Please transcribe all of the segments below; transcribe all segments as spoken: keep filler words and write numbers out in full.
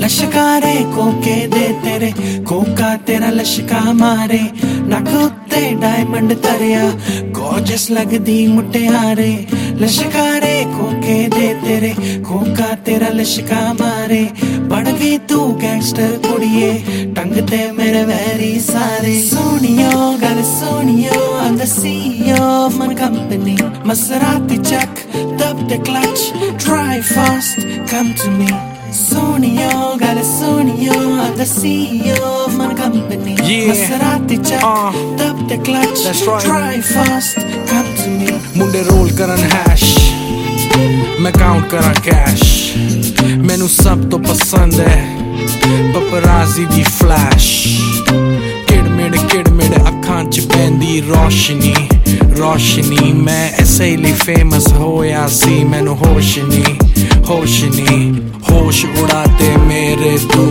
लश्कारे कोके दे तेरे कोका तेरा लश्का मारे नक उत्ते डायमंड तरिया गॉर्जस लगदी मुटियारे लश्कारे कोके दे तेरे कोका तेरा लश्का मारे बड़ गई तू गैंगस्टर कुड़िए टंग ते मेरे वैरी सारे सोनियो गल सोनियो I'm the C E O of my company Maserati check dub the clutch drive fast come to me Sonio, got a Sonio, I'm the C E O of my company yeah. Maserati check, uh, tap the clutch, that's right. Drive fast, come to me मुंडे roll करन hash मैं count करा cash मैनू सब तो पसंद है पपराजी दी flash किड़मिड़ किड़मिड़ अखां च पैंदी रोशनी रोशनी मैं ऐसे ही फेमस होया सी मैनू होश नहीं होश नहीं होश उड़ाते मेरे तू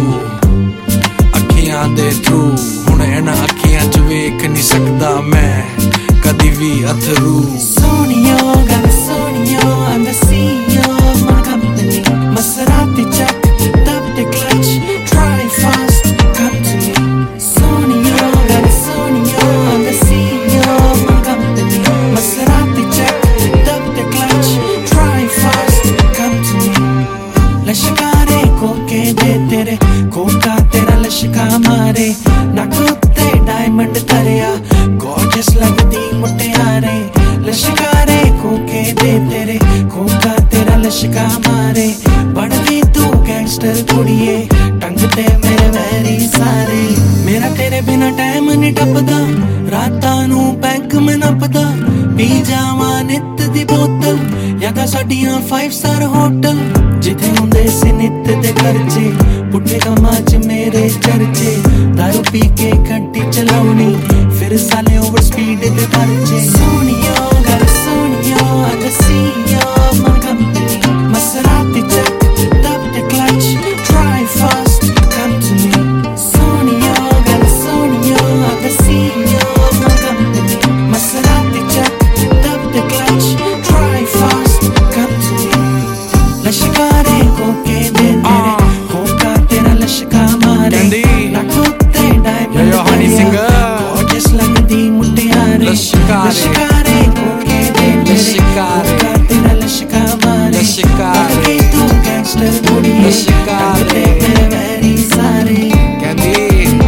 अखियां दे थ्रू हुण इन्हां अखियां च वेख नहीं सकदा मैं कदी भी अथरू Sonio, got a Sonio, I'm the C E O of my company Maserati check, tap the clutch, drive fast, come to me Sonio, got a Sonio, I'm the C E O of my company Maserati check, tap the clutch, drive fast, come to me लश्कारे कोके दे तेरे Coca तेरा लश्का मारे नक उत्ते diamond तरिया gorgeous लगदी मुटियारे लश्कारे कोके दे तेरे कोका तेरा लश्का मारे बड़ गई तू गैंगस्टर कुड़िए टंग ते मेरे वैरी सारे मेरा तेरे बिना टाइम नहीं टपदा रातां नू बैंक में नपदा पी जावां नित दी बोतल या तां साडियां फाइव स्टार होटल जिथे हुंदे सी नित दे खर्चे पुट्ठे कम्मां च मेरे चर्चे दारू पी के गड्डी चलाउनी फिर साले ओवर स्पीड दे परचे सोनियो गर सोनियो I'm the C E O of my company Maserati check tap the clutch drive fast come to me Sonio गर सोनियो I'm the C E O of my company Maserati check tap the clutch drive fast come to me लश्कारे कोके दे तेरे Coca तेरा लश्का मारे नक उत्ते diamond तरिया gorgeous लगदी मुटियारे लश्कारे कोके दे तेरे कोका तेरा लश्का मारे बड़ गई तू गैंगस्टर कुड़िए टंग ते मेरे वैरी सारे कहंदी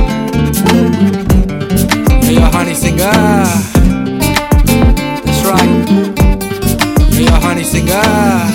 Yo honey singer that's right Yo honey singer